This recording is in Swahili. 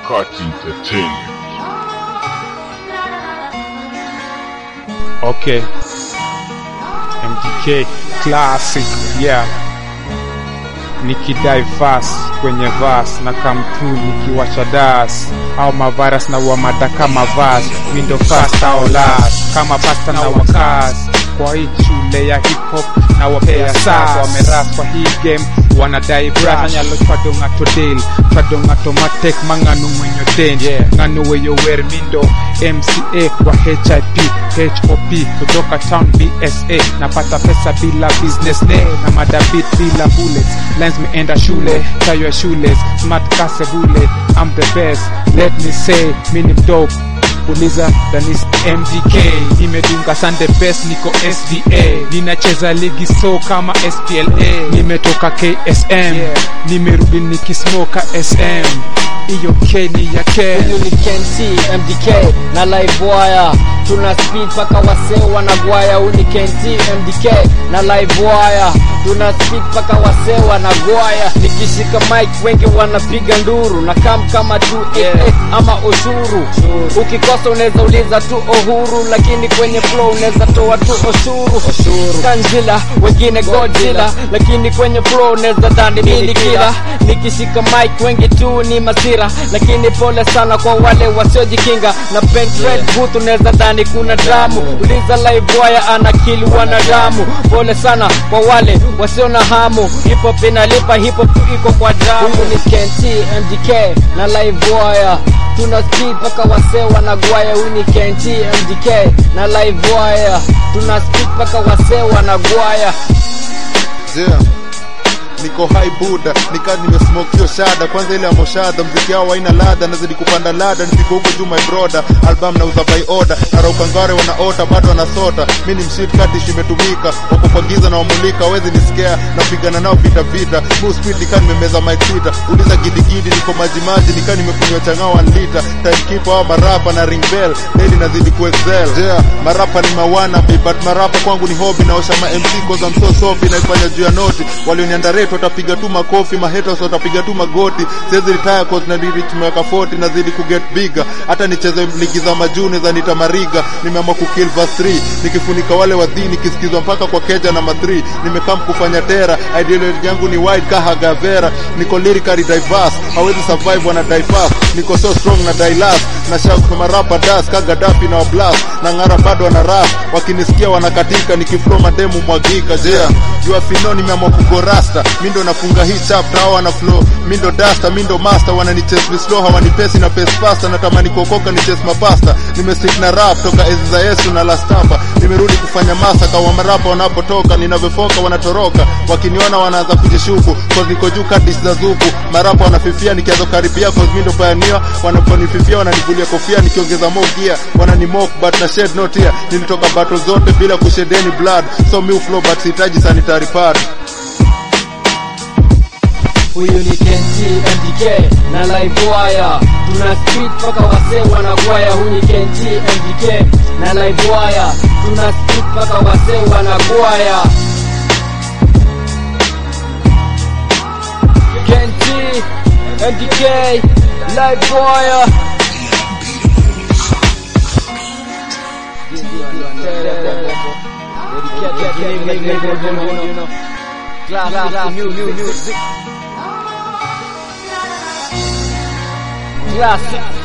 Cut Entertainment. Okay, MDK classic, yeah. Nikidai verse kwenye verse na kamtu nikiwacha das au mavaras na uamada kama verse window fast au last kama pasta na wakas kwa hii shule ya hip hop na wapea saa wameras kwa hii game wanadai brush nyalo twadonga to deal twadonga to matek manganu mwenyo ten nganu weyo wer mindo MCA wa HIP HOP kutoka town BSA napata pesa bila business name na madabit bila bullets lines me enda shule tayo shoeless smart kase bullet I'm the best let me say mini dope uliza danis MDK nimedunga Sunday best niko SDA ninacheza ligi so kama SPLA nimetoka KSM nimerudi nikismoka SM iyo K ni ya K huyu ni KNT MDK na live wire tuna speed paka wasee wanagwaya huyu ni KNT MDK na live wire tuna speed paka wasee wanagwaya nikishika mic wengi wanapiga nduru na kama 288 ama ushuru ukikosa unaweza uliza tu uhuru lakini kwenye flow unaweza toa tu ushuru Kanjila wengine Godzilla lakini kwenye flow unaweza dhani mimi kila nikishika mic wengi tu ni masira lakini pole sana kwa wale wasiojikinga na paint red booth unaweza dhani kuna damu uliza live wire ana kill wanadamu pole sana kwa wale wasio na hamu hip hop inalipa hip hop iko kwa damu huyu ni KNT MDK na live wire tuna speed paka wasee wanagwaya huyu ni KNT MDK na live wire tuna speed paka wasee wanagwaya niko high buda nika nimesmoke hiyo shada kwanza ile amoshada mziki wao haina ladha nazidi kupanda ladha nipiko huko juu my brother album nauza by order na raukangare wanaota bado wanasota mimi ni mshit kati imetumika wako kwa giza na wamulika wezi ni scare napigana nao vita move speed nika nimemeza my twitter uliza gidigidi niko maji nika nimekunywa changao 1 liter timekeeper au marapa na ring bell daily nazidi ku excel marapa ni mawana but marapa kwangu ni hobby naosha ma MC cause I'm so soft naifanya juu ya noti walioniandare watapiga tu makofi mahaters watapiga tu magoti siwezi retire cause na reach miaka 40 nazidi ku get bigger hata nicheze ligi za majuni za nitamariga nimeamua ku kill verse 3 nikifunika wale wadhini kisikizwa mpaka kwa keja na ma3 nimekam kufanya tera ideology yangu ni wide kahaga vera niko lyrically diverse hawezi survive wana die fast niko so strong na die last na shout kama rapper das kaga dapi na blast na ngara bado wana rap wakinisikia wanakatika nikiflow mademu mwagika jua finoni nimeamua kugorasta mindo nafunga hii chapter hao wana flow mindo duster mindo master wananichase with slow hawanipesi na pace faster natamani kuokoka ni chase mapasta nimestick na rap toka enzi za Yesu na last hapa nimerudi kufanya massacre wa marapa wanapotoka ninavyofoka wanatoroka wakiniona wanaanza kujishuku cause niko juu kadis za zuku marapa wanafifia nikianza karibia cause mindo pioneer wanaponififia wananivulia kofia nikiongeza more gear wananimock but na shed not here nilitoka battle zote bila kushed any blood so me flow but sihitaji sanitary pad huyu ni KNT MDK na live wire tuna speed paka wasee wanagwaya huyu ni KNT MDK na live wire tuna speed paka wasee wanagwaya KNT MDK live wire classic